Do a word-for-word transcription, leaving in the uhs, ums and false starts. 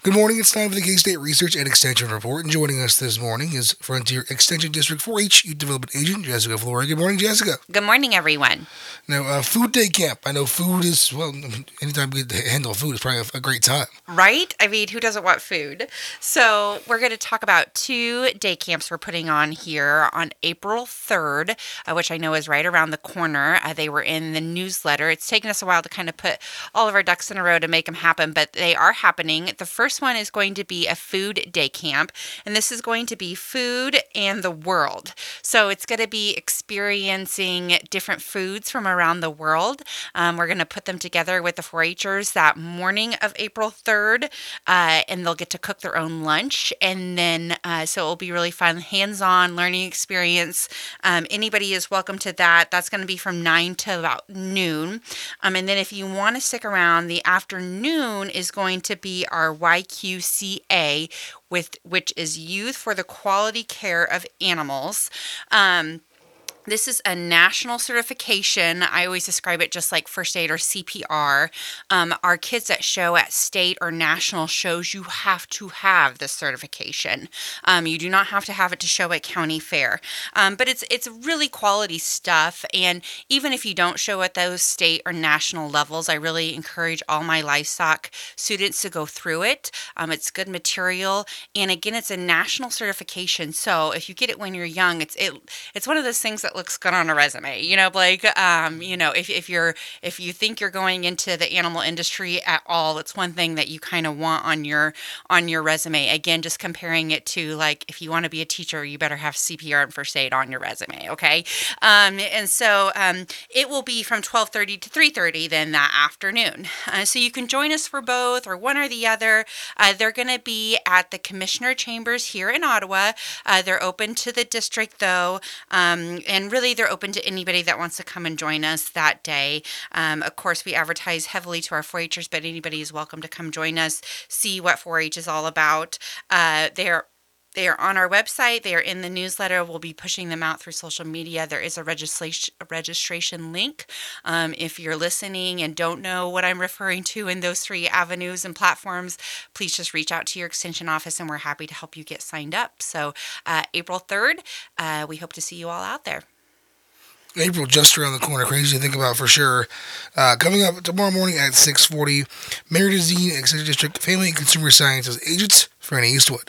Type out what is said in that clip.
Good morning. It's time for the K-State Research and Extension Report. And joining us this morning is Frontier Extension District four H Youth Development Agent Jessica Flora. Good morning, Jessica. Good morning, everyone. Now, uh, Food Day Camp. I know food is, well, anytime we get to handle food is probably a, a great time. Right? I mean, who doesn't want food? So we're going to talk about two day camps we're putting on here on April third, uh, which I know is right around the corner. Uh, they were in the newsletter. It's taken us a while to kind of put all of our ducks in a row to make them happen, but they are happening. The first one is going to be a food day camp, and this is going to be food and the world. So it's going to be experiencing different foods from around the world. Um, we're going to put them together with the four H'ers that morning of April third, uh, and they'll get to cook their own lunch. And then, uh, so it'll be really fun, hands-on learning experience. Um, anybody is welcome to that. That's going to be from nine to about noon. Um, and then if you want to stick around, the afternoon is going to be our Y Q C A, with which is Youth for the Quality Care of Animals. Um, This is a national certification. I always describe it just like first aid or C P R. Um, our kids that show at state or national shows, you have to have this certification. Um, you do not have to have it to show at county fair. Um, but it's it's really quality stuff. And even if you don't show at those state or national levels, I really encourage all my livestock students to go through it. Um, it's good material. And again, it's a national certification. So if you get it when you're young, it's it it's one of those things that looks good on a resume, you know, Blake. Um, you know, if, if you're if you think you're going into the animal industry at all, it's one thing that you kind of want on your on your resume. Again, just comparing it to like if you want to be a teacher, you better have C P R and first aid on your resume, okay? Um, and so um, it will be from twelve thirty to three thirty then that afternoon. Uh, so you can join us for both or one or the other. Uh, they're going to be at the Commissioner Chambers here in Ottawa. Uh, they're open to the district though, um, and And really, they're open to anybody that wants to come and join us that day. Um, of course, we advertise heavily to our four H'ers, but anybody is welcome to come join us, see what four H is all about. Uh, they're They are on our website. They are in the newsletter. We'll be pushing them out through social media. There is a registration a registration link. Um, if you're listening and don't know what I'm referring to in those three avenues and platforms, please just reach out to your extension office, and we're happy to help you get signed up. So uh, April third, uh, we hope to see you all out there. April just around the corner. Crazy to think about for sure. Uh, coming up tomorrow morning at six forty, Meredith Zine, Extension District Family and Consumer Sciences Agents, Franny Eastwood.